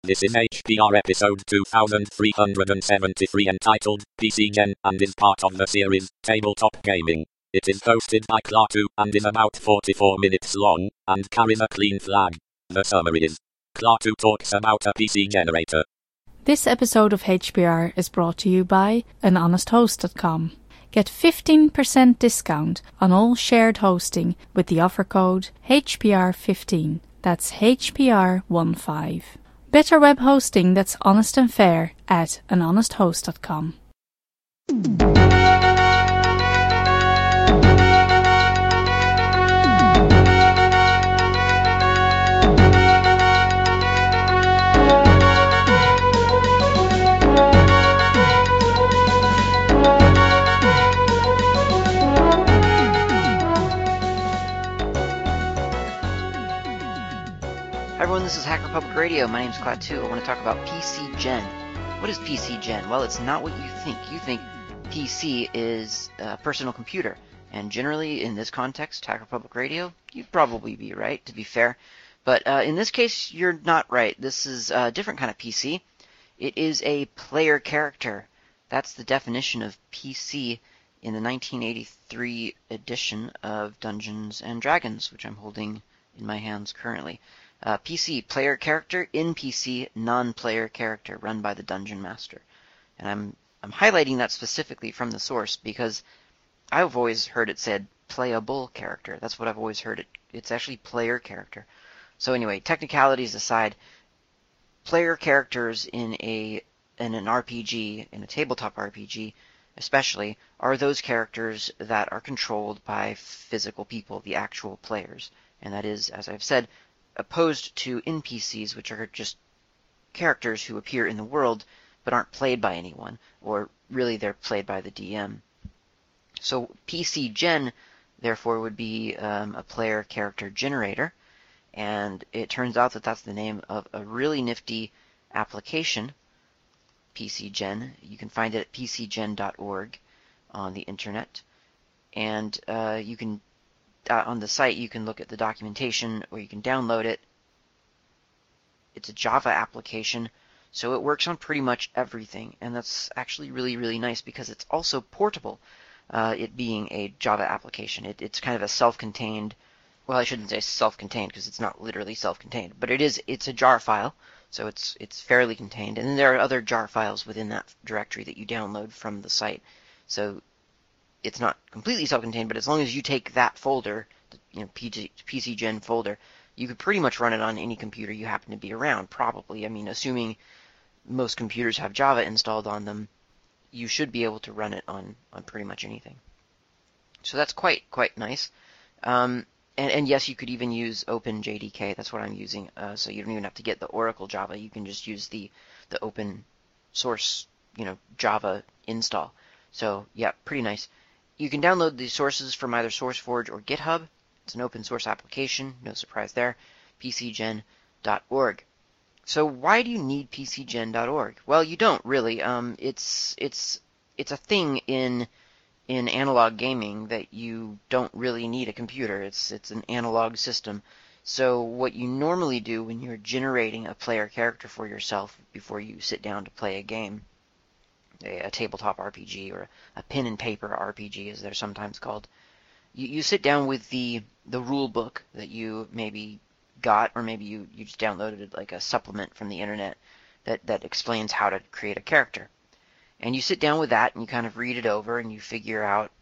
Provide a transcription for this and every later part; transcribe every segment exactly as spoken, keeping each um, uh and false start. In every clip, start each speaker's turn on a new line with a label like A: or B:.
A: This is H P R episode two thousand three hundred seventy-three entitled P C Gen and is part of the series Tabletop Gaming. It is hosted by Klaatu and is about forty-four minutes long and carries a clean flag. The summary is Klaatu talks about a P C generator.
B: This episode of H P R is brought to you by an honest host dot com. Get fifteen percent discount on all shared hosting with the offer code H P R fifteen. That's H P R fifteen. Better web hosting that's honest and fair at an honest host dot com.
C: Hi everyone, this is Hacker Public Radio. My name is Klaatu. I want to talk about P C Gen. What is P C Gen? Well, it's not what you think. You think P C is a personal computer. And generally, in this context, Hacker Public Radio, you'd probably be right, to be fair. But uh, in this case, you're not right. This is a different kind of P C. It is a player character. That's the definition of P C in the nineteen eighty-three edition of Dungeons and Dragons, which I'm holding in my hands currently. Uh, P C, player character, N P C, non-player character, run by the Dungeon Master. And I'm I'm highlighting that specifically from the source because I've always heard it said playable character. That's what I've always heard it. It's actually player character. So anyway, technicalities aside, player characters in a in an R P G, in a tabletop R P G especially, are those characters that are controlled by physical people, the actual players. And that is, as I've said, opposed to N P Cs, which are just characters who appear in the world but aren't played by anyone, or really they're played by the D M. So P C Gen, therefore, would be um, a player character generator, and it turns out that that's the name of a really nifty application, P C Gen. You can find it at p c gen dot org on the internet, and uh, you can Uh, on the site, you can look at the documentation, or you can download it. It's a Java application, so it works on pretty much everything, and that's actually really, really nice because it's also portable, uh, it being a Java application. It, it's kind of a self-contained, well, I shouldn't say self-contained because it's not literally self-contained, but it is. It's a jar file, so it's it's fairly contained, and then there are other jar files within that directory that you download from the site. So it's not completely self-contained, but as long as you take that folder, the you know, P C Gen folder, you could pretty much run it on any computer you happen to be around, probably. I mean, assuming most computers have Java installed on them, you should be able to run it on, on pretty much anything. So that's quite quite nice. Um, and, and yes, you could even use OpenJDK. That's what I'm using. Uh, so you don't even have to get the Oracle Java. You can just use the the open source, you know, Java install. So yeah, pretty nice. You can download the sources from either SourceForge or GitHub. It's an open source application, no surprise there, p c gen dot org. So why do you need p c gen dot org? Well, you don't really. Um, it's it's it's a thing in in analog gaming that you don't really need a computer. It's it's an analog system. So what you normally do when you're generating a player character for yourself before you sit down to play a game, a, a tabletop R P G or a pen and paper R P G, as they're sometimes called, you, you sit down with the the rule book that you maybe got, or maybe you, you just downloaded like a supplement from the internet that, that explains how to create a character. And you sit down with that and you kind of read it over and you figure out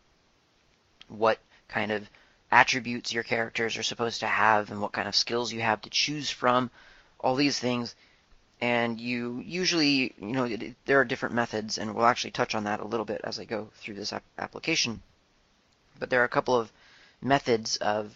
C: what kind of attributes your characters are supposed to have and what kind of skills you have to choose from, all these things. And you usually, you know, there are different methods, and we'll actually touch on that a little bit as I go through this ap- application. But there are a couple of methods of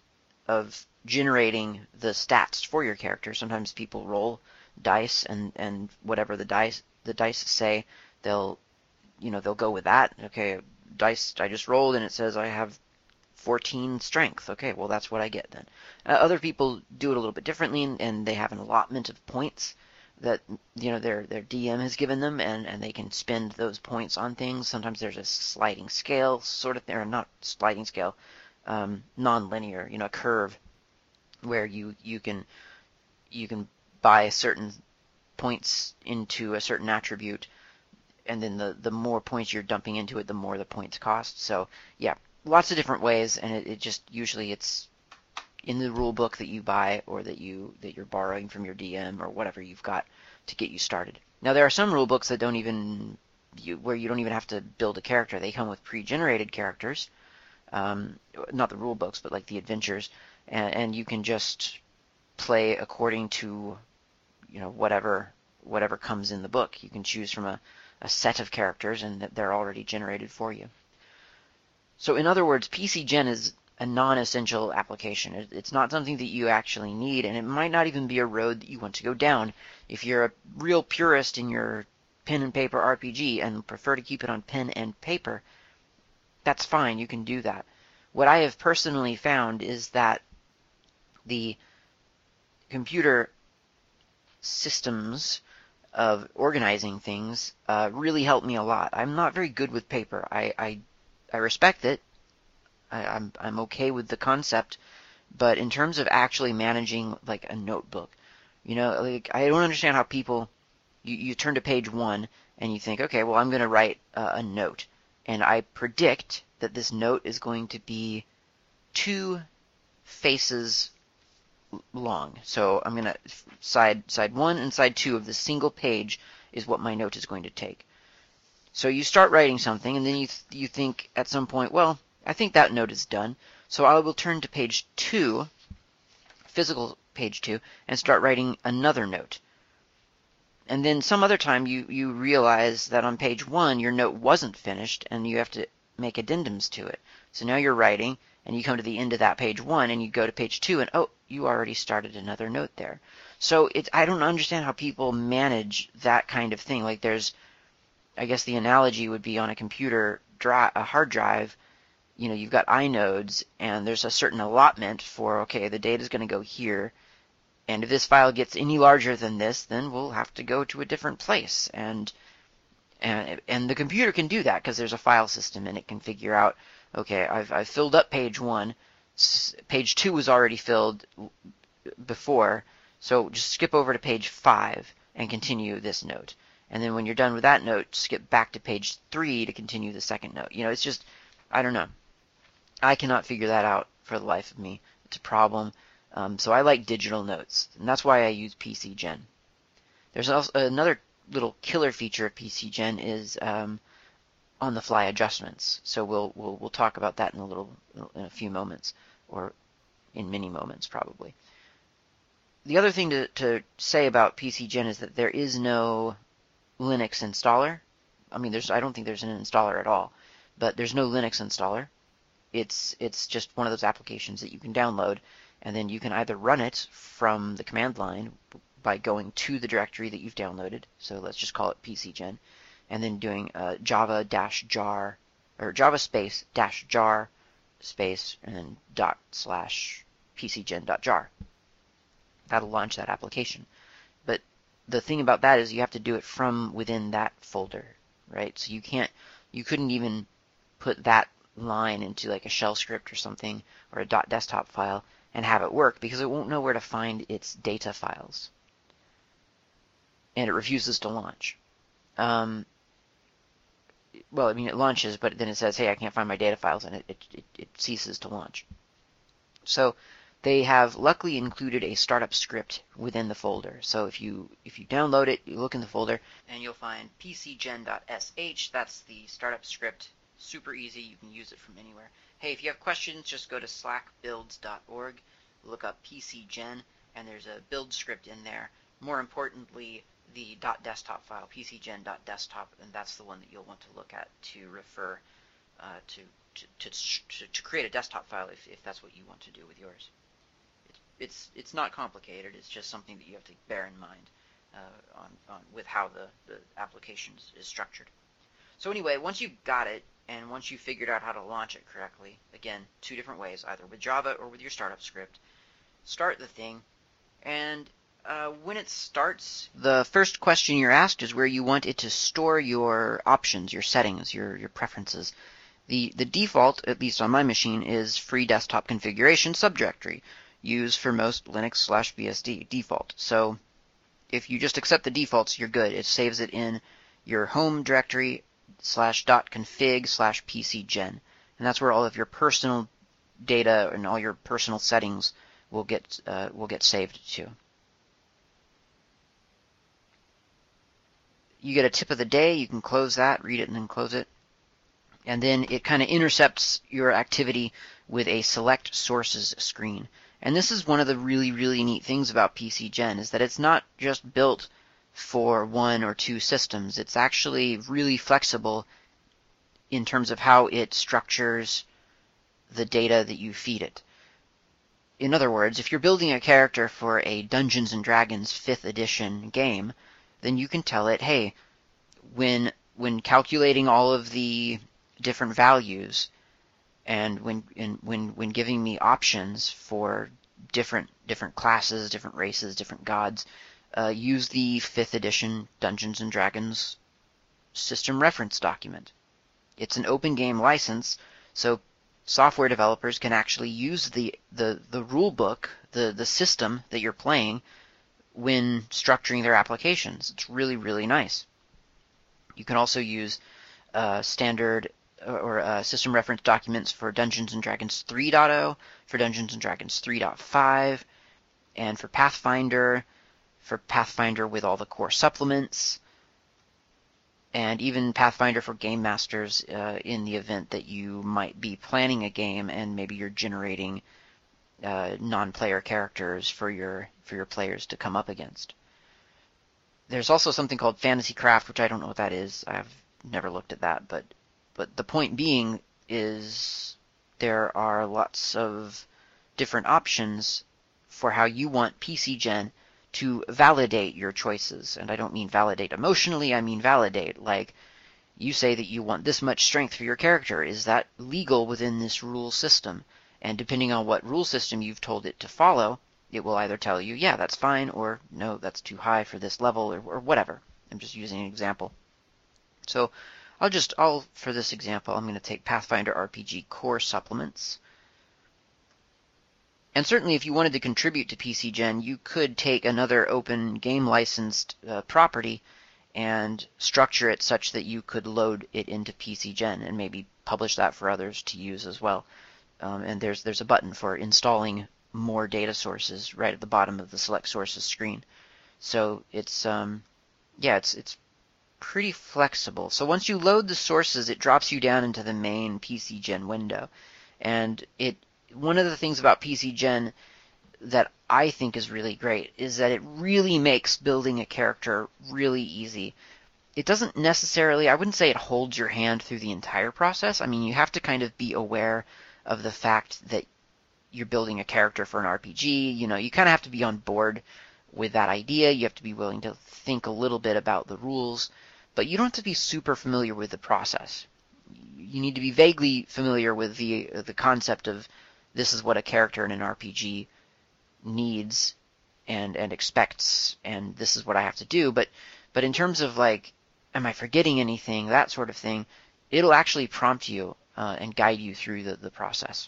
C: of generating the stats for your character. Sometimes people roll dice, and, and whatever the dice the dice say, they'll, you know, they'll go with that. Okay, dice I just rolled, and it says I have fourteen strength. Okay, well that's what I get then. Uh, other people do it a little bit differently, and, and they have an allotment of points that, you know, their their D M has given them, and, and they can spend those points on things. Sometimes there's a sliding scale sort of thing, or not sliding scale, um, non-linear, you know, a curve where you you can you can buy certain points into a certain attribute, and then the, the more points you're dumping into it, the more the points cost. So yeah, lots of different ways, and it, it just usually it's in the rule book that you buy or that you that you're borrowing from your D M or whatever you've got to get you started. Now there are some rule books that don't even you, where you don't even have to build a character. They come with pre-generated characters, um, not the rule books, but like the adventures, and, and you can just play according to you know whatever whatever comes in the book. You can choose from a, a set of characters, and they're already generated for you. So in other words, P C Gen is a non-essential application. It, it's not something that you actually need, and it might not even be a road that you want to go down. If you're a real purist in your pen and paper R P G and prefer to keep it on pen and paper, that's fine. You can do that. What I have personally found is that the computer systems of organizing things uh, really help me a lot. I'm not very good with paper. I I, I respect it. I, I'm I'm okay with the concept, but in terms of actually managing like a notebook, you know, like I don't understand how people you, you turn to page one and you think, okay, well I'm going to write uh, a note, and I predict that this note is going to be two faces long. So I'm going to side side one and side two of the single page is what my note is going to take. So you start writing something, and then you th you think at some point, well, I think that note is done. So I will turn to page two, physical page two, and start writing another note. And then some other time you, you realize that on page one your note wasn't finished and you have to make addendums to it. So now you're writing and you come to the end of that page one and you go to page two and oh, you already started another note there. So it's, I don't understand how people manage that kind of thing. Like there's, I guess the analogy would be on a computer, dri a hard drive, you know, you've got inodes and there's a certain allotment for, okay, the data is going to go here. And if this file gets any larger than this, then we'll have to go to a different place. And and, and the computer can do that because there's a file system and it can figure out, okay, I've, I've filled up page one. Page two was already filled before, so just skip over to page five and continue this note. And then when you're done with that note, skip back to page three to continue the second note. You know, it's just, I don't know. I cannot figure that out for the life of me. It's a problem. Um, so I like digital notes, and that's why I use P C Gen. There's also another little killer feature of P C Gen is um, on-the-fly adjustments. So we'll we'll we'll talk about that in a little in a few moments, or in many moments probably. The other thing to to say about P C Gen is that there is no Linux installer. I mean, there's I don't think there's an installer at all, but there's no Linux installer. It's it's just one of those applications that you can download. And then you can either run it from the command line by going to the directory that you've downloaded. So let's just call it P C Gen. And then doing uh, java dash jar, or java space dash jar space, and then dot slash pcgen.jar. That'll launch that application. But the thing about that is you have to do it from within that folder, right? So you can't, you couldn't even put that line into like a shell script or something, or a .desktop file, and have it work because it won't know where to find its data files. And it refuses to launch. Um, well, I mean, it launches, but then it says, hey, I can't find my data files, and it, it, it, it ceases to launch. So they have luckily included a startup script within the folder. So if you if you download it, you look in the folder, and you'll find pcgen.sh. That's the startup script. Super easy. You can use it from anywhere. Hey, if you have questions, just go to slack builds dot org, look up P C Gen, and there's a build script in there. More importantly, the .desktop file, pcgen.desktop, and that's the one that you'll want to look at to refer uh, to, to, to, to create a desktop file if, if that's what you want to do with yours. It's, it's, it's not complicated. It's just something that you have to bear in mind uh, on, on with how the, the application is structured. So anyway, once you've got it, and once you've figured out how to launch it correctly, again, two different ways, either with Java or with your startup script, start the thing, and uh, when it starts, the first question you're asked is where you want it to store your options, your settings, your, your preferences. The, the default, at least on my machine, is free desktop configuration subdirectory, used for most Linux slash B S D default. So if you just accept the defaults, you're good. It saves it in your home directory slash dot config slash pcgen. And that's where all of your personal data and all your personal settings will get uh, will get saved to. You get a tip of the day. You can close that, read it, and then close it. And then it kind of intercepts your activity with a select sources screen. And this is one of the really, really neat things about PCGen, is that it's not just built for one or two systems. It's actually really flexible in terms of how it structures the data that you feed it. In other words, if you're building a character for a Dungeons and Dragons fifth edition game, then you can tell it, hey, when when calculating all of the different values and when in, when when giving me options for different different classes, different races, different gods, uh, use the fifth edition Dungeons and Dragons system reference document. It's an open game license, so software developers can actually use the the the rule book, the the system that you're playing when structuring their applications. It's really, really nice. You can also use uh, standard or uh, system reference documents for Dungeons and Dragons three point oh, for Dungeons and Dragons three point five, and for Pathfinder, for Pathfinder with all the core supplements, and even Pathfinder for Game Masters uh, in the event that you might be planning a game and maybe you're generating uh, non-player characters for your for your players to come up against. There's also something called Fantasy Craft, which I don't know what that is. I've never looked at that, but but the point being is there are lots of different options for how you want PCGen to validate your choices. And I don't mean validate emotionally, I mean validate. Like, you say that you want this much strength for your character. Is that legal within this rule system? And depending on what rule system you've told it to follow, it will either tell you, yeah, that's fine, or no, that's too high for this level, or, or whatever. I'm just using an example. So I'll just, I'll, for this example, I'm going to take Pathfinder R P G core supplements. And certainly if you wanted to contribute to PCGen, you could take another open game licensed uh, property and structure it such that you could load it into PCGen and maybe publish that for others to use as well. Um, and there's there's a button for installing more data sources right at the bottom of the select sources screen. So it's um, yeah, it's it's pretty flexible. So once you load the sources, it drops you down into the main PCGen window, and it one of the things about PCGen that I think is really great is that it really makes building a character really easy. It doesn't necessarily, I wouldn't say it holds your hand through the entire process. I mean, you have to kind of be aware of the fact that you're building a character for an R P G. You know, you kind of have to be on board with that idea. You have to be willing to think a little bit about the rules, but you don't have to be super familiar with the process. You need to be vaguely familiar with the the concept of this is what a character in an R P G needs and and expects, and this is what I have to do. But but in terms of like, am I forgetting anything, that sort of thing, it'll actually prompt you uh, and guide you through the, the process.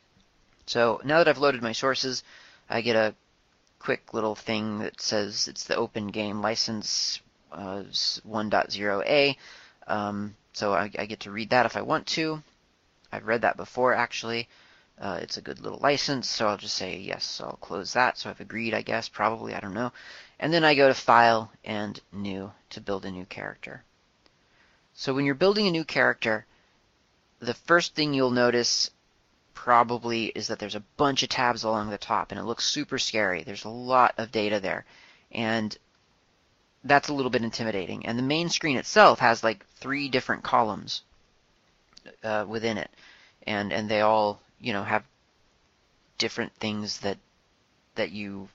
C: So now that I've loaded my sources, I get a quick little thing that says it's the open game license uh, one point oh A. Um, so I, I get to read that if I want to. I've read that before, actually. Uh, it's a good little license, so I'll just say yes, I'll close that. So I've agreed, I guess, probably, I don't know. And then I go to File and New to build a new character. So when you're building a new character, the first thing you'll notice probably is that there's a bunch of tabs along the top, and it looks super scary. There's a lot of data there, and that's a little bit intimidating. And the main screen itself has like three different columns uh, within it, and and they all, you know, have different things that that you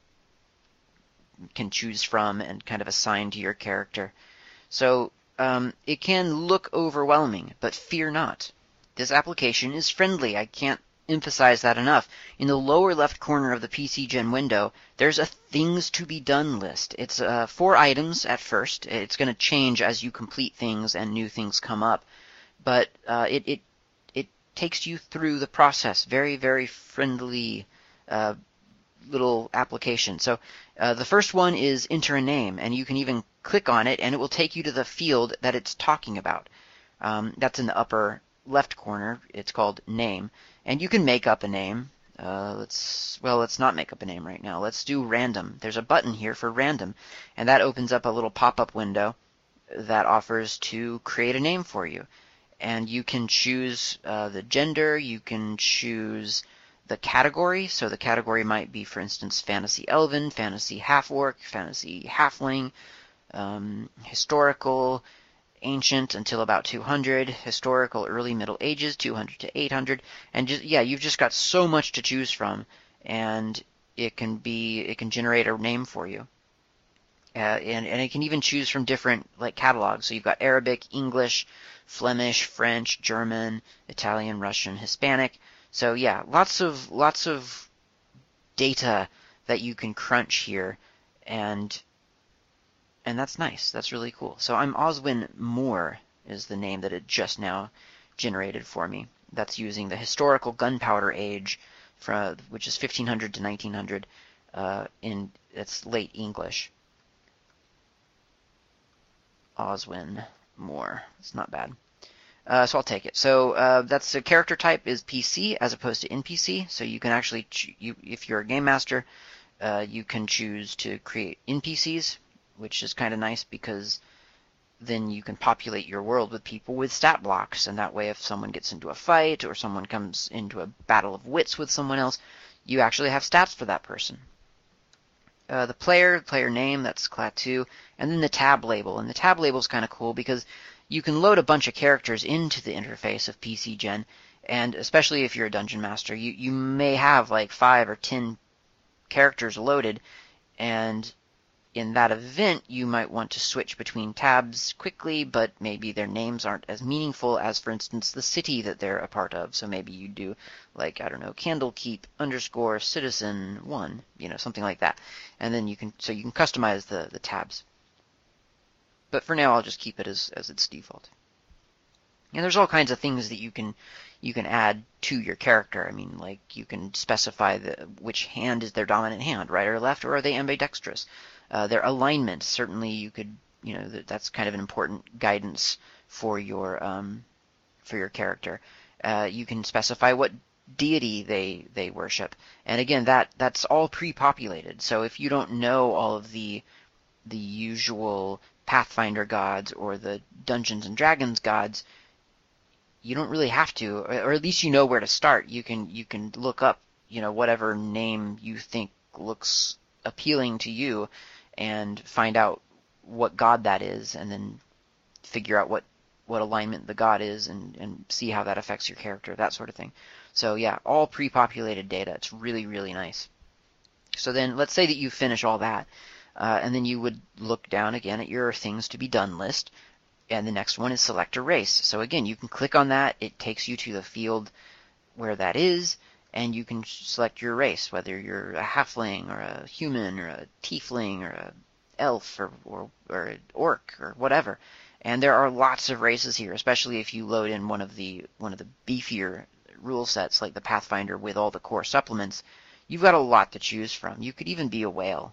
C: can choose from and kind of assign to your character. So um, it can look overwhelming, but fear not. This application is friendly. I can't emphasize that enough. In the lower left corner of the PCGen window, there's a things to be done list. It's uh, four items at first. It's going to change as you complete things and new things come up, but uh, it, it takes you through the process very, very friendly, uh, little application. So uh, the first one is enter a name, and you can even click on it, and it will take you to the field that it's talking about. Um, that's in the upper left corner. It's called name, and you can make up a name. Uh, let's well, let's not make up a name right now. Let's do random. There's a button here for random, and that opens up a little pop-up window that offers to create a name for you. And you can choose uh, the gender. You can choose the category. So the category might be, for instance, fantasy elven, fantasy half-orc, fantasy halfling, um, historical, ancient until about two hundred, historical, early Middle Ages, two hundred to eight hundred, and just yeah, you've just got so much to choose from, and it can be it can generate a name for you, uh, and and it can even choose from different like catalogs. So you've got Arabic, English, Flemish, French, German, Italian, Russian, Hispanic. So yeah, lots of lots of data that you can crunch here, and And that's nice. That's really cool. So I'm Oswin Moore is the name that it just now generated for me. That's using the historical gunpowder age, from, which is fifteen hundred to nineteen hundred. Uh, in it's late English. Oswin Moore. It's not bad. Uh, so I'll take it. So uh, that's the character type is P C as opposed to N P C. So you can actually, ch- you, if you're a game master, uh, you can choose to create N P Cs, which is kind of nice because then you can populate your world with people with stat blocks, and that way if someone gets into a fight or someone comes into a battle of wits with someone else, you actually have stats for that person. Uh, the player, player name, that's Klaatu, and then the tab label. And the tab label is kind of cool because you can load a bunch of characters into the interface of P C Gen, and especially if you're a dungeon master, you, you may have like five or ten characters loaded, and in that event, you might want to switch between tabs quickly, but maybe their names aren't as meaningful as, for instance, the city that they're a part of. So maybe you do, like, I don't know, Candlekeep underscore citizen one, you know, something like that. And then you can, so you can customize the, the tabs. But for now, I'll just keep it as, as its default. And there's all kinds of things that you can you can add to your character. I mean, like, you can specify the, which hand is their dominant hand, right or left, or are they ambidextrous? Uh, their alignment, certainly you could, you know, that's kind of an important guidance for your um, for your character. Uh, you can specify what deity they they worship, and again, that that's all pre-populated. So if you don't know all of the the usual Pathfinder gods or the Dungeons and Dragons gods, you don't really have to, or at least you know where to start. You can you can look up, you know, whatever name you think looks appealing to you, and find out what god that is, and then figure out what, what alignment the god is, and, and see how that affects your character, that sort of thing. So yeah, all pre-populated data. It's really, really nice. So then let's say that you finish all that, uh, and then you would look down again at your things to be done list, and the next one is select a race. So again, you can click on that. It takes you to the field where that is, and you can select your race, whether you're a halfling or a human or a tiefling or a elf or, or, or an orc or whatever. And there are lots of races here, especially if you load in one of the one of the beefier rule sets like the Pathfinder with all the core supplements. You've got a lot to choose from. You could even be a whale.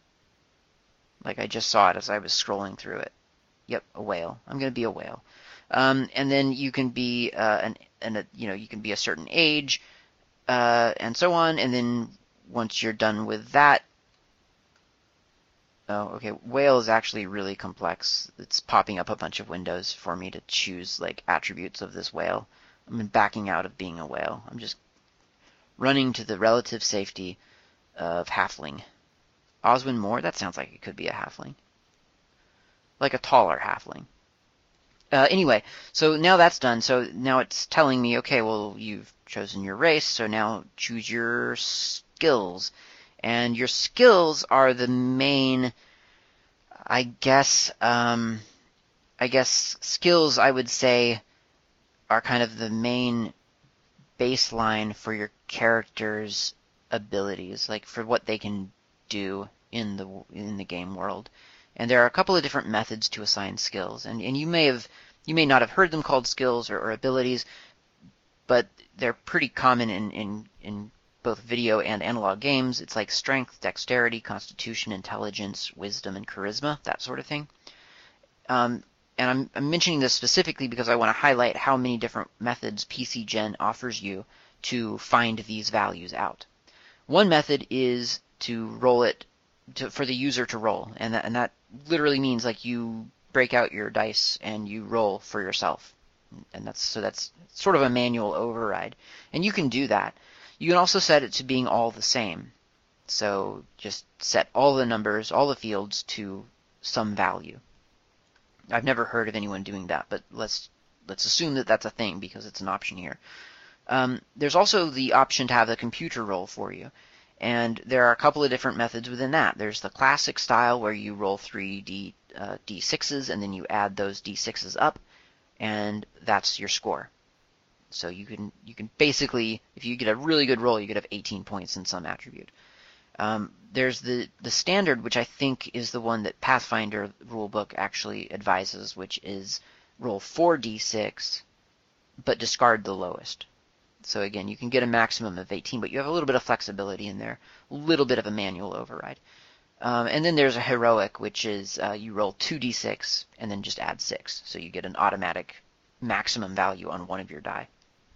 C: Like I just saw it as I was scrolling through it. Yep, a whale. I'm going to be a whale. Um, and then you can be uh, an, an a, you know you can be a certain age. Uh, and so on, and then once you're done with that, oh, okay, whale is actually really complex. It's popping up a bunch of windows for me to choose, like, attributes of this whale. I'm backing out of being a whale. I'm just running to the relative safety of halfling. Oswin Moore, that sounds like it could be a halfling. Like a taller halfling. Uh, anyway, so now that's done. So now it's telling me, okay, well, you've chosen your race, so now choose your skills. And your skills are the main, I guess, um, I guess skills, I would say, are kind of the main baseline for your character's abilities, like for what they can do in the in the game world. And there are a couple of different methods to assign skills, and, and you may have you may not have heard them called skills or, or abilities, but they're pretty common in, in, in both video and analog games. It's like strength, dexterity, constitution, intelligence, wisdom, and charisma, that sort of thing. Um, and I'm, I'm mentioning this specifically because I want to highlight how many different methods P C Gen offers you to find these values out. One method is to roll it to, for the user to roll, and that, and that literally means like you break out your dice and you roll for yourself. And that's so that's sort of a manual override. And you can do that. You can also set it to being all the same. So just set all the numbers, all the fields to some value. I've never heard of anyone doing that, but let's let's assume that that's a thing because it's an option here. Um, there's also the option to have the computer roll for you. And there are a couple of different methods within that. There's the classic style where you roll three D, uh, D sixes and then you add those D sixes up, and that's your score. So you can you can basically, if you get a really good roll, you could have eighteen points in some attribute. Um, there's the, the standard, which I think is the one that Pathfinder rulebook actually advises, which is roll four D six, but discard the lowest. So again, you can get a maximum of eighteen, but you have a little bit of flexibility in there, a little bit of a manual override. Um, and then there's a heroic, which is uh, you roll two D six and then just add six, so you get an automatic maximum value on one of your die.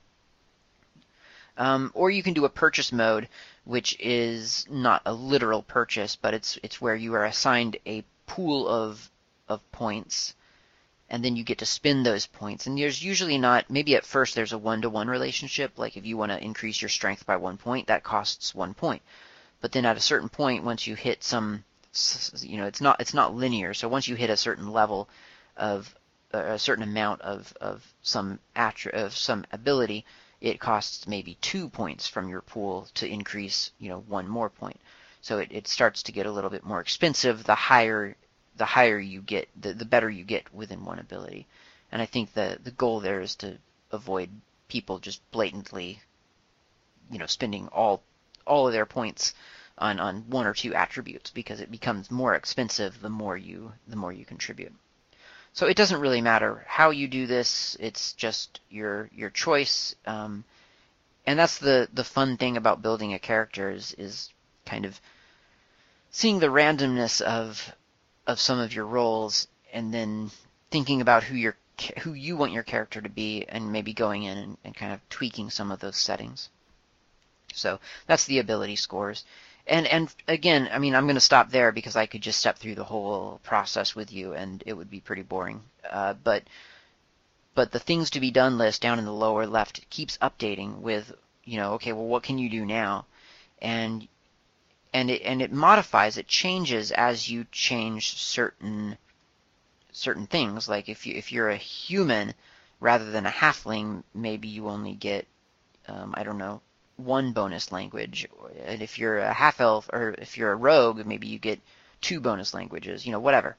C: Um, or you can do a purchase mode, which is not a literal purchase, but it's it's where you are assigned a pool of of points, and then you get to spend those points. And there's usually not, maybe at first there's a one-to-one relationship, like if you want to increase your strength by one point, that costs one point. But then at a certain point, once you hit some, you know, it's not it's not linear. So once you hit a certain level of uh, a certain amount of of some attri- of some ability, it costs maybe two points from your pool to increase, you know, one more point. So it, it starts to get a little bit more expensive the higher the higher you get, the, the better you get within one ability. And I think the the goal there is to avoid people just blatantly, you know, spending all all of their points on, on one or two attributes, because it becomes more expensive the more you the more you contribute. So it doesn't really matter how you do this, it's just your your choice. Um, and that's the, the fun thing about building a character is, is kind of seeing the randomness of of some of your roles and then thinking about who your who you want your character to be and maybe going in and, and kind of tweaking some of those settings. So that's the ability scores. And and again, I mean, I'm going to stop there because I could just step through the whole process with you, and it would be pretty boring. Uh, but but the things to be done list down in the lower left keeps updating with, you know, okay, well, what can you do now? And and it and it modifies, it changes as you change certain certain things. Like if you if you're a human rather than a halfling, maybe you only get um, I don't know. one bonus language, and if you're a half elf or if you're a rogue, maybe you get two bonus languages, you know, whatever.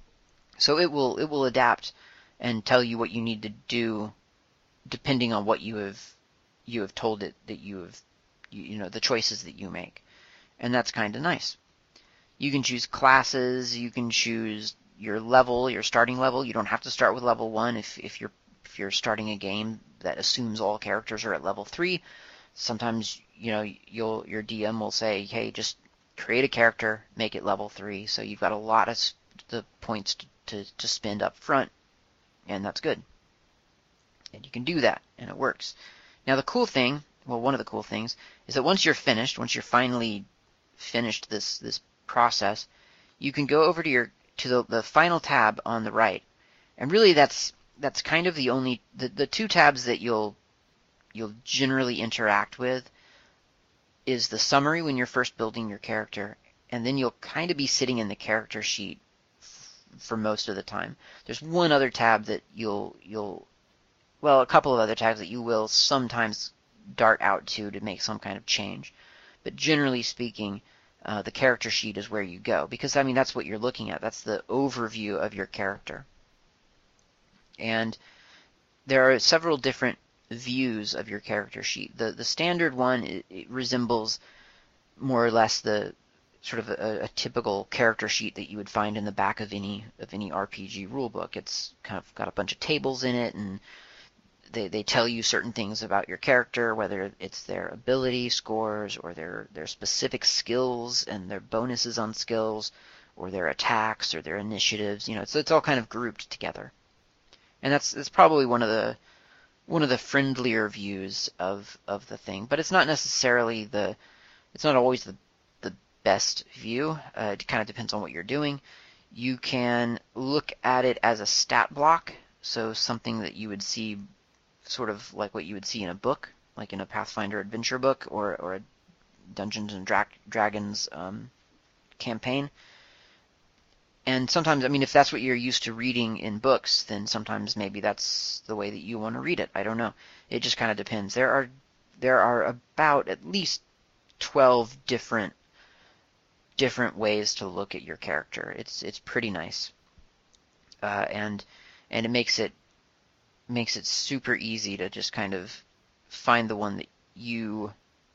C: So it will it will adapt and tell you what you need to do depending on what you have you have told it that you have you, you know the choices that you make, and that's kind of nice. You can choose classes, you can choose your level, your starting level. You don't have to start with level one if if you're if you're starting a game that assumes all characters are at level three. Sometimes, you know, you'll your D M will say, hey, just create a character, make it level three, so you've got a lot of the points to, to, to spend up front, and that's good. And you can do that, and it works. Now the cool thing, well, one of the cool things, is that once you're finished, once you're finally finished this this process, you can go over to your to the, the final tab on the right, and really that's that's kind of the only, the, the two tabs that you'll you'll generally interact with is the summary when you're first building your character, and then you'll kind of be sitting in the character sheet f- for most of the time. There's one other tab that you'll you'll well, a couple of other tabs that you will sometimes dart out to to make some kind of change, but generally speaking, uh, the character sheet is where you go, because I mean that's what you're looking at. That's the overview of your character, and there are several different views of your character sheet. The the standard one, it, it resembles more or less the sort of a, a typical character sheet that you would find in the back of any of any R P G rulebook. It's kind of got a bunch of tables in it, and they, they tell you certain things about your character, whether it's their ability scores or their, their specific skills and their bonuses on skills or their attacks or their initiatives. You know, so it's all kind of grouped together. And that's, that's probably one of the one of the friendlier views of, of the thing. But it's not necessarily the it's not always the the best view. Uh, it kind of depends on what you're doing. You can look at it as a stat block, so something that you would see sort of like what you would see in a book, like in a Pathfinder adventure book or, or a Dungeons and Dra- Dragons um, campaign. And sometimes, I mean, if that's what you're used to reading in books, then sometimes maybe that's the way that you want to read it. I don't know. It just kind of depends. There are there are about at least twelve different different ways to look at your character. It's it's pretty nice, uh, and and it makes it makes it super easy to just kind of find the one that you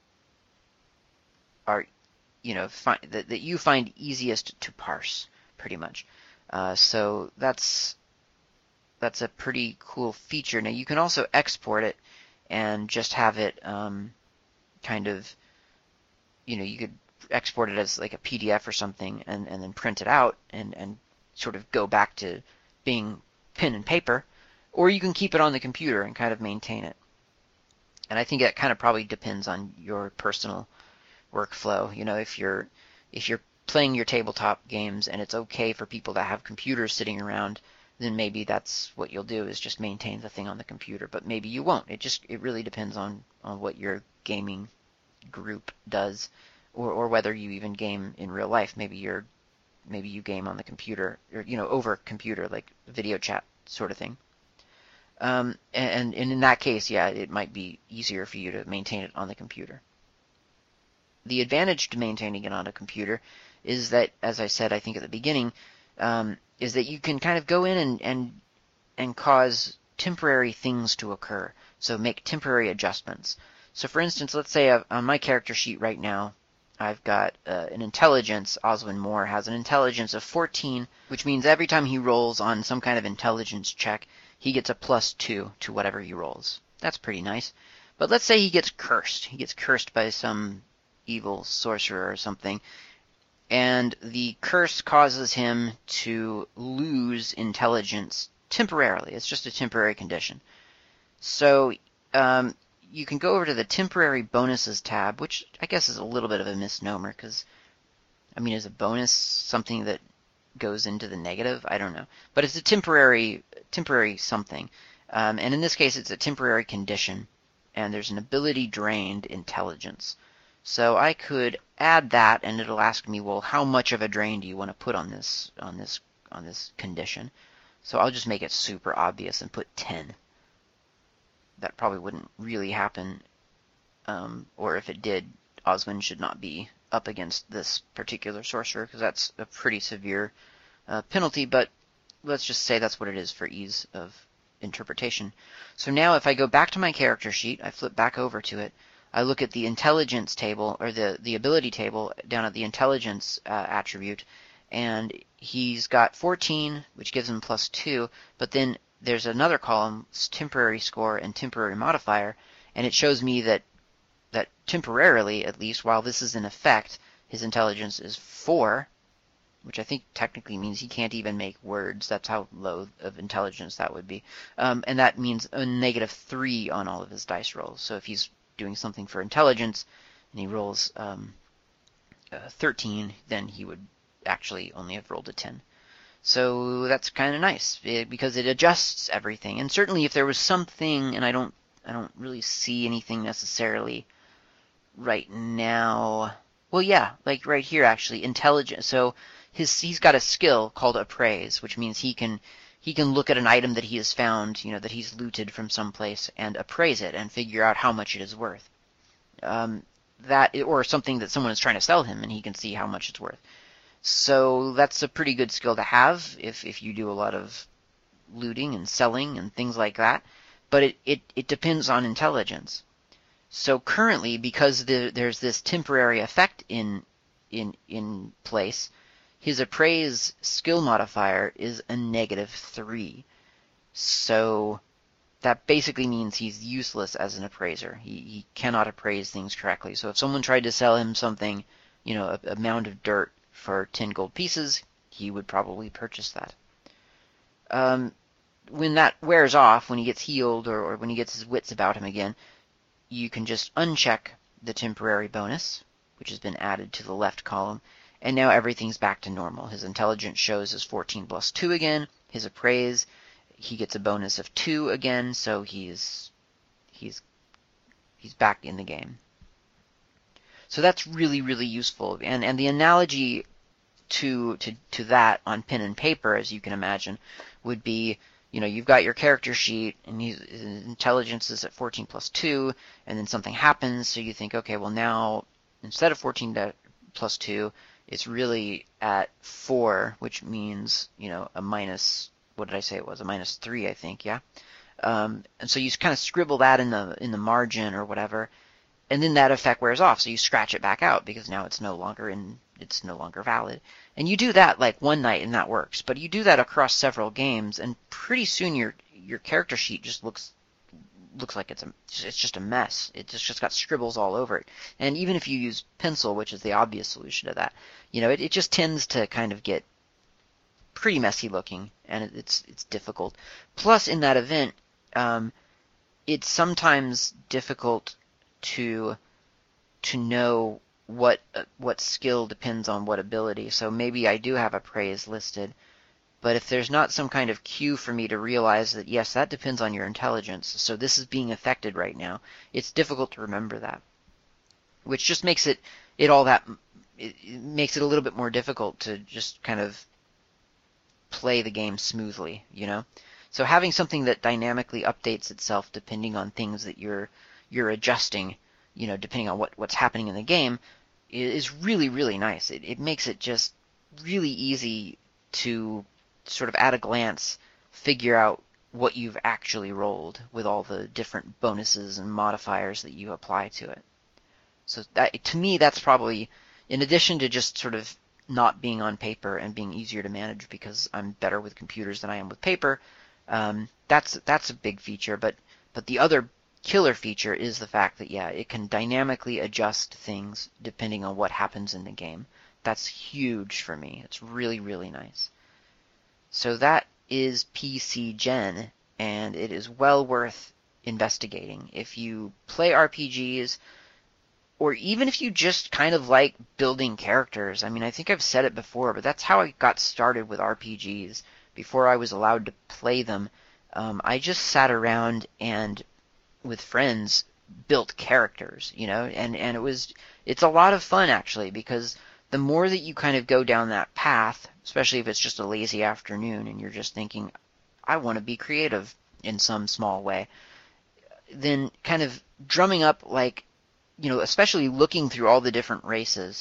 C: are, you know, find that that you find easiest to parse. Pretty much. Uh, so that's that's a pretty cool feature. Now you can also export it and just have it um, kind of, you know, you could export it as like a P D F or something and, and then print it out and, and sort of go back to being pen and paper, or you can keep it on the computer and kind of maintain it. And I think that kind of probably depends on your personal workflow. You know, if you're if you're playing your tabletop games and it's okay for people that have computers sitting around, then maybe that's what you'll do is just maintain the thing on the computer. But maybe you won't. It just it really depends on, on what your gaming group does, or, or whether you even game in real life. Maybe you're maybe you game on the computer, or you know, over computer, like video chat sort of thing. Um, and, and in that case, yeah, it might be easier for you to maintain it on the computer. The advantage to maintaining it on a computer is that, as I said, I think at the beginning, um, is that you can kind of go in and, and and cause temporary things to occur. So make temporary adjustments. So for instance, let's say I've, on my character sheet right now, I've got uh, an intelligence. Oswin Moore has an intelligence of fourteen, which means every time he rolls on some kind of intelligence check, he gets a plus two to whatever he rolls. That's pretty nice. But let's say he gets cursed. He gets cursed by some evil sorcerer or something, and the curse causes him to lose intelligence temporarily. It's just a temporary condition. So um, you can go over to the temporary bonuses tab, which I guess is a little bit of a misnomer, because, I mean, is a bonus something that goes into the negative? I don't know. But it's a temporary temporary something. Um, and in this case, it's a temporary condition, and there's an ability drained intelligence. So I could add that, and it'll ask me, well, how much of a drain do you want to put on this on this on this condition? So I'll just make it super obvious and put ten. That probably wouldn't really happen, um, or if it did, Oswin should not be up against this particular sorcerer, because that's a pretty severe uh, penalty. But let's just say that's what it is for ease of interpretation. So now, if I go back to my character sheet, I flip back over to it. I look at the intelligence table, or the, the ability table down at the intelligence uh, attribute, and he's got fourteen, which gives him plus two, but then there's another column, temporary score and temporary modifier, and it shows me that, that temporarily, at least, while this is in effect, his intelligence is four, which I think technically means he can't even make words. That's how low of intelligence that would be. Um, and that means a negative three on all of his dice rolls. So if he's doing something for intelligence and he rolls um, uh, thirteen, then he would actually only have rolled a ten. So that's kind of nice, it, because it adjusts everything. And certainly if there was something, and I don't I don't really see anything necessarily right now. Well, yeah, like right here actually, intelligence. So his he's got a skill called appraise, which means he can he can look at an item that he has found, you know, that he's looted from someplace, and appraise it and figure out how much it is worth. Um, that or something that someone is trying to sell him, and he can see how much it's worth. So that's a pretty good skill to have if if you do a lot of looting and selling and things like that. But it it, it depends on intelligence. So currently, because the, there's this temporary effect in in in place, his appraise skill modifier is a negative three. So that basically means he's useless as an appraiser. He, he cannot appraise things correctly. So if someone tried to sell him something, you know, a, a mound of dirt for ten gold pieces, he would probably purchase that. Um, when that wears off, when he gets healed or, or when he gets his wits about him again, you can just uncheck the temporary bonus, which has been added to the left column, and now everything's back to normal. His intelligence shows as fourteen plus two again. His appraise, he gets a bonus of two again, so he's he's he's back in the game. So that's really, really useful. And and the analogy to to to that on pen and paper, as you can imagine, would be, you know, you've got your character sheet, and he's, his intelligence is at fourteen plus two, and then something happens, so you think, okay, well now, instead of fourteen plus two, it's really at four, which means, you know, a minus, what did I say it was? A minus three, I think, yeah? Um, and so you kind of scribble that in the in the margin or whatever, and then that effect wears off, so you scratch it back out because now it's no longer in it's no longer valid. And you do that like one night and that works, but you do that across several games, and pretty soon your your character sheet just looks looks like it's a it's just a mess. It's just, just got scribbles all over it. And even if you use pencil, which is the obvious solution to that, you know, it, it just tends to kind of get pretty messy looking, and it, it's it's difficult. Plus, in that event, um, it's sometimes difficult to to know what uh, what skill depends on what ability. So maybe I do have appraise listed, but if there's not some kind of cue for me to realize that, yes, that depends on your intelligence, so this is being affected right now, it's difficult to remember that. Which just makes it, it all that, it, it makes it a little bit more difficult to just kind of play the game smoothly, you know? So having something that dynamically updates itself depending on things that you're you're adjusting, you know, depending on what, what's happening in the game, is really, really nice. It, it makes it just really easy to sort of at a glance figure out what you've actually rolled with all the different bonuses and modifiers that you apply to it. So that, to me, that's probably, in addition to just sort of not being on paper and being easier to manage because I'm better with computers than I am with paper, um, that's that's a big feature. But but the other killer feature is the fact that, yeah, it can dynamically adjust things depending on what happens in the game. That's huge for me. It's really, really nice. So that is P C Gen, and it is well worth investigating. If you play R P Gs, or even if you just kind of like building characters. I mean, I think I've said it before, but that's how I got started with R P Gs. Before I was allowed to play them, um, I just sat around and, with friends, built characters, you know, and, and it was, it's a lot of fun actually, because the more that you kind of go down that path, especially if it's just a lazy afternoon and you're just thinking, I want to be creative in some small way, then kind of drumming up, like, you know, especially looking through all the different races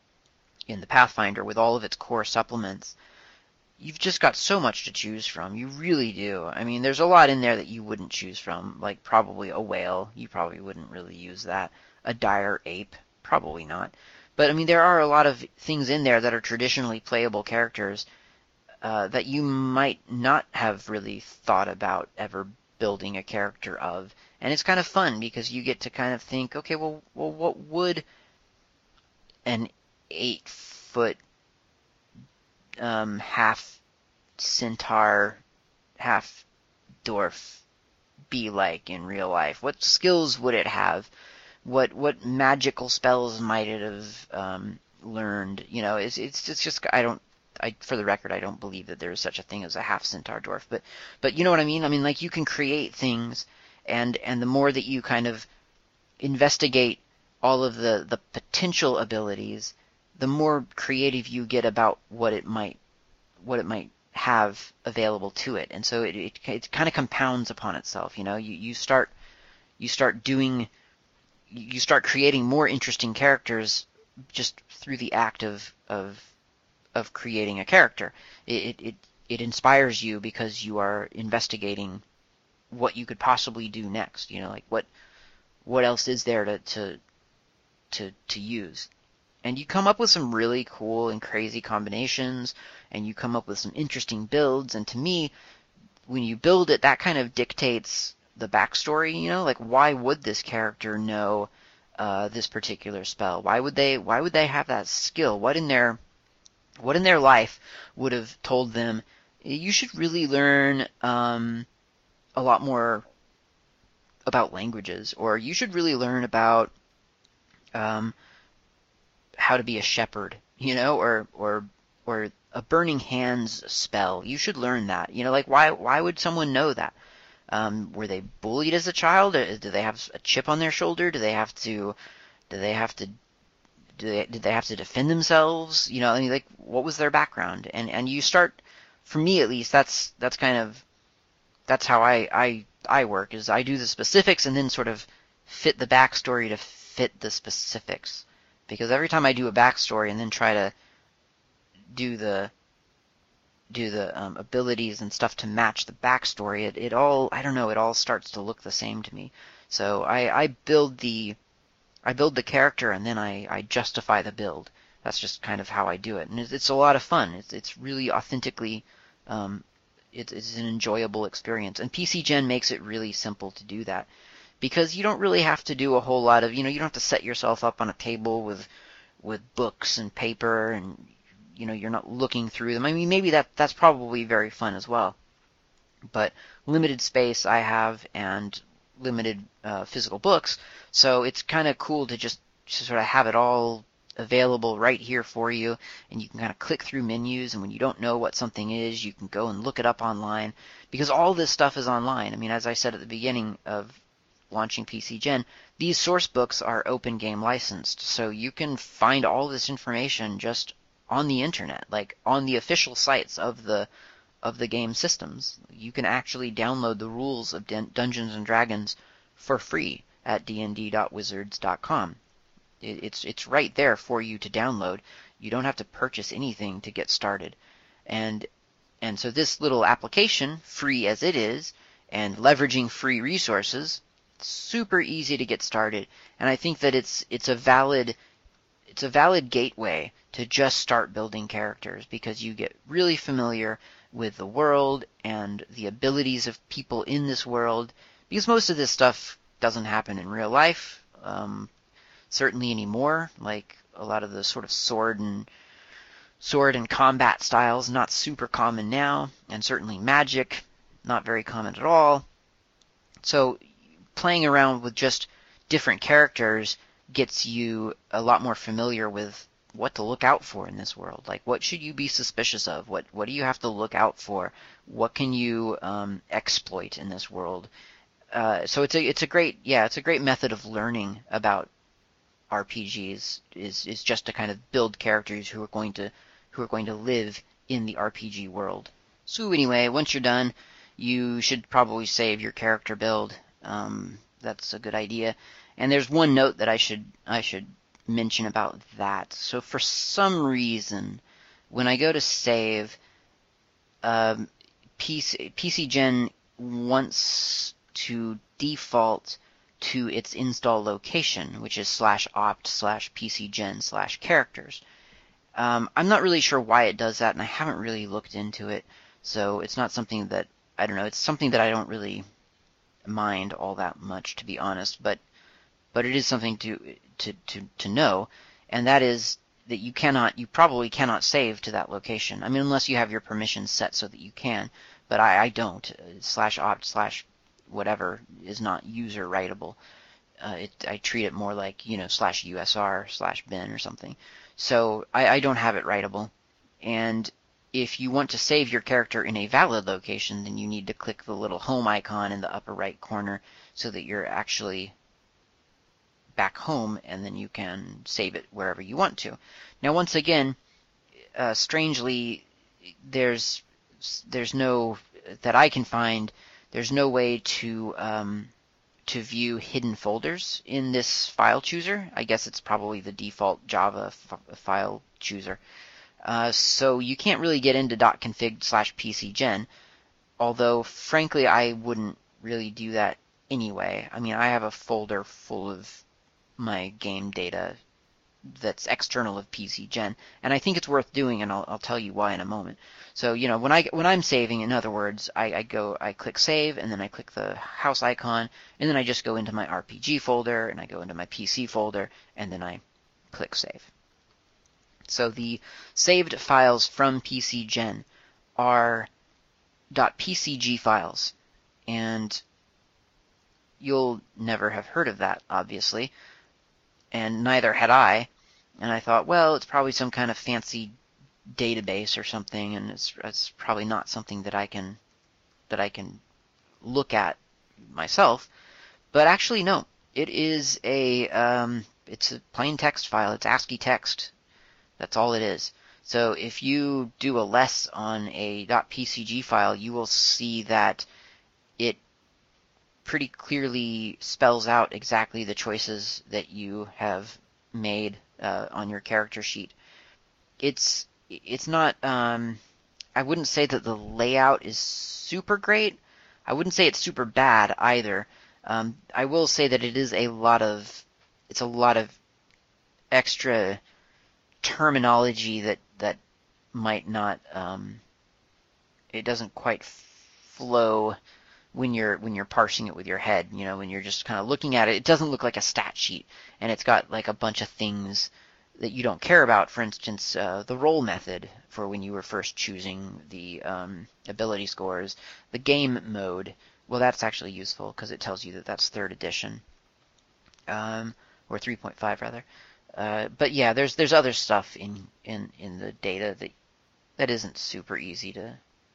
C: in the Pathfinder with all of its core supplements, you've just got so much to choose from. You really do. I mean, there's a lot in there that you wouldn't choose from, like probably a whale. You probably wouldn't really use that. A dire ape, probably not. But, I mean, there are a lot of things in there that are traditionally playable characters uh, that you might not have really thought about ever building a character of. And it's kind of fun because you get to kind of think, okay, well, well what would an eight-foot um, half centaur, half dwarf be like in real life? What skills would it have? What what magical spells might it have um, learned? You know, it's it's it's just I don't. I, for the record, I don't believe that there is such a thing as a half centaur dwarf, but but you know what I mean. I mean, like, you can create things, and and the more that you kind of investigate all of the the potential abilities, the more creative you get about what it might what it might have available to it, and so it it, it kind of compounds upon itself. You know, you you start you start doing. You start creating more interesting characters just through the act of of of creating a character. It it it inspires you because you are investigating what you could possibly do next. You know, like what what else is there to to to to use, and you come up with some really cool and crazy combinations, and you come up with some interesting builds. And to me, when you build it, that kind of dictates the backstory, you know, like why would this character know uh, this particular spell? Why would they why would they have that skill? What in their what in their life would have told them you should really learn um, a lot more about languages, or you should really learn about um, how to be a shepherd, you know, or or or a burning hands spell. You should learn that. You know, like why why would someone know that? Um, were they bullied as a child? Or do they have a chip on their shoulder? Do they have to? Do they have to? Do they, did they have to defend themselves? You know, I mean, like, what was their background? And and you start, for me at least, that's that's kind of that's how I I I work. Is I do the specifics and then sort of fit the backstory to fit the specifics. Because every time I do a backstory and then try to do the do the um, abilities and stuff to match the backstory, it, it all, I don't know, it all starts to look the same to me. So I, I build the I build the character and then I, I justify the build. That's just kind of how I do it, and it's, it's a lot of fun. It's it's really authentically, um, it, it's an enjoyable experience. And P C Gen makes it really simple to do that, because you don't really have to do a whole lot of, you know, you don't have to set yourself up on a table with with books and paper, and you know, you're not looking through them. I mean, maybe that that's probably very fun as well. But limited space I have, and limited uh, physical books, so it's kind of cool to just, just sort of have it all available right here for you, and you can kind of click through menus, and when you don't know what something is, you can go and look it up online, because all this stuff is online. I mean, as I said at the beginning of launching P C Gen, these source books are open game licensed, so you can find all this information just on the internet, like on the official sites of the of the game systems. You can actually download the rules of Dun- Dungeons and Dragons for free at d n d dot wizards dot com. It, it's it's right there for you to download. You don't have to purchase anything to get started. And and so this little application, free as it is, and leveraging free resources, super easy to get started. And I think that it's it's a valid it's a valid gateway to just start building characters, because you get really familiar with the world and the abilities of people in this world, because most of this stuff doesn't happen in real life, um, certainly anymore. Like a lot of the sort of sword and sword and combat styles, not super common now, and certainly magic, not very common at all. So playing around with just different characters gets you a lot more familiar with what to look out for in this world. Like, what should you be suspicious of? What what do you have to look out for? What can you um, exploit in this world? Uh, so it's a it's a great yeah it's a great method of learning about R P Gs, is is just to kind of build characters who are going to who are going to live in the R P G world. So anyway, once you're done, you should probably save your character build. Um, that's a good idea. And there's one note that I should I should mention about that. So for some reason, when I go to save, um, P C, P C Gen wants to default to its install location, which is slash opt slash pcgen slash characters. Um, I'm not really sure why it does that, and I haven't really looked into it, so it's not something that, I don't know, it's something that I don't really mind all that much, to be honest, but but it is something to to to to know, and that is that you cannot, you probably cannot save to that location. I mean, unless you have your permissions set so that you can, but I, I don't. Uh, slash opt slash whatever is not user writable. Uh, it, I treat it more like, you know, slash usr slash bin or something. So I, I don't have it writable, and if you want to save your character in a valid location, then you need to click the little home icon in the upper right corner so that you're actually back home, and then you can save it wherever you want to. Now, once again, uh, strangely, there's there's no, that I can find, there's no way to um, to view hidden folders in this file chooser. I guess it's probably the default Java f- file chooser. Uh, so you can't really get into .config slash pcgen, although frankly I wouldn't really do that anyway. I mean, I have a folder full of my game data that's external of P C Gen, and I think it's worth doing, and I'll, I'll tell you why in a moment. So, you know, when I when I'm saving, in other words, I, I go, I click save, and then I click the house icon, and then I just go into my R P G folder, and I go into my P C folder, and then I click save. So the saved files from P C Gen are .pcg files, and you'll never have heard of that, obviously, and neither had I. And I thought, well, it's probably some kind of fancy database or something, and it's, it's probably not something that I can that I can look at myself. But actually, no, it is a um, it's a plain text file. It's ASCII text. That's all it is. So if you do a less on a .pcg file, you will see that it pretty clearly spells out exactly the choices that you have made uh, on your character sheet. It's it's not. Um, I wouldn't say that the layout is super great. I wouldn't say it's super bad either. Um, I will say that it is a lot of. It's a lot of extra terminology that that might not. Um, it doesn't quite flow when you're when you're parsing it with your head, you know, when you're just kind of looking at it. It doesn't look like a stat sheet, and it's got like a bunch of things that you don't care about. For instance, uh, the roll method for when you were first choosing the um, ability scores, the game mode. Well, that's actually useful because it tells you that that's third edition, um, or three point five rather. Uh, but yeah, there's there's other stuff in in in the data that that isn't super easy to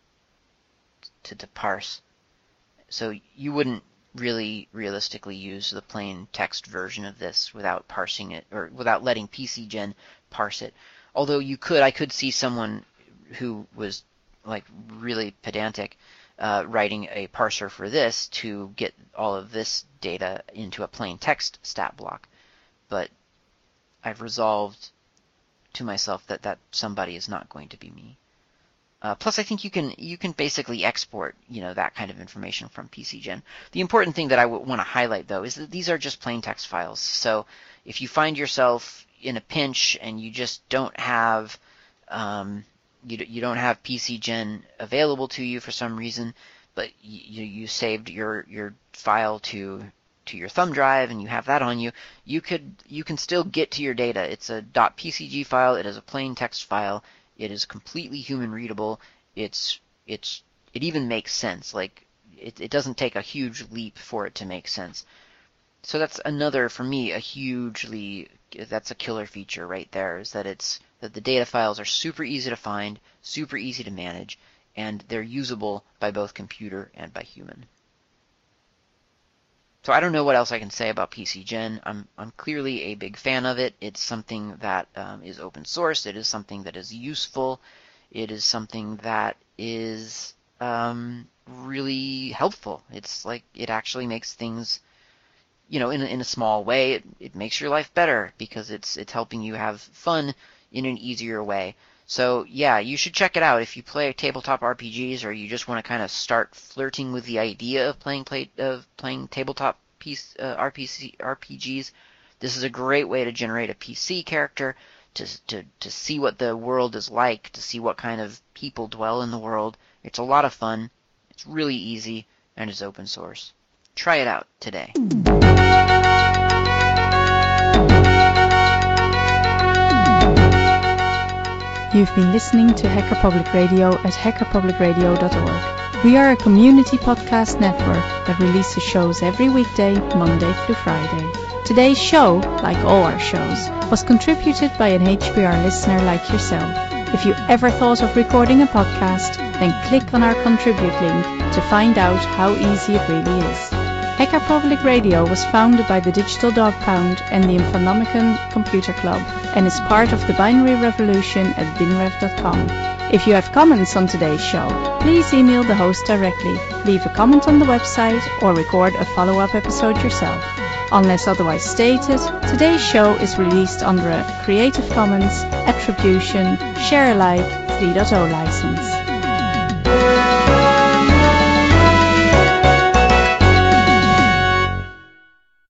C: to, to parse. So you wouldn't really realistically use the plain text version of this without parsing it, or without letting P C Gen parse it. Although you could, I could see someone who was like really pedantic uh, writing a parser for this to get all of this data into a plain text stat block. But I've resolved to myself that that somebody is not going to be me. Uh, plus, I think you can you can basically export, you know, that kind of information from P C Gen. The important thing that I w- want to highlight, though, is that these are just plain text files. So if you find yourself in a pinch and you just don't have um, you you don't have P C Gen available to you for some reason, but you you saved your your file to to your thumb drive and you have that on you, you could you can still get to your data. It's a .pcg file. It is a plain text file. It is completely human readable. It's it's it even makes sense. Like it, it doesn't take a huge leap for it to make sense. So that's another, for me, a hugely that's a killer feature right there, is that it's that the data files are super easy to find, super easy to manage, and they're usable by both computer and by human. So I don't know what else I can say about P C Gen. I'm I'm clearly a big fan of it. It's something that um, is open source. It is something that is useful. It is something that is um, really helpful. It's like it actually makes things, you know, in a, in a small way. It, it makes your life better because it's it's helping you have fun in an easier way. So yeah, you should check it out if you play tabletop R P Gs, or you just want to kind of start flirting with the idea of playing play of playing tabletop piece, uh, R P C, R P Gs. This is a great way to generate a P C character, to to to see what the world is like, to see what kind of people dwell in the world. It's a lot of fun. It's really easy, and it's open source. Try it out today.
B: You've been listening to Hacker Public Radio at hacker public radio dot org. We are a community podcast network that releases shows every weekday, Monday through Friday. Today's show, like all our shows, was contributed by an H P R listener like yourself. If you ever thought of recording a podcast, then click on our contribute link to find out how easy it really is. Hacker Public Radio was founded by the Digital Dog Pound and the Infonomicon Computer Club, and is part of the binary revolution at binrev dot com. If you have comments on today's show, please email the host directly, leave a comment on the website, or record a follow-up episode yourself. Unless otherwise stated, today's show is released under a Creative Commons Attribution Share Alike three point oh license.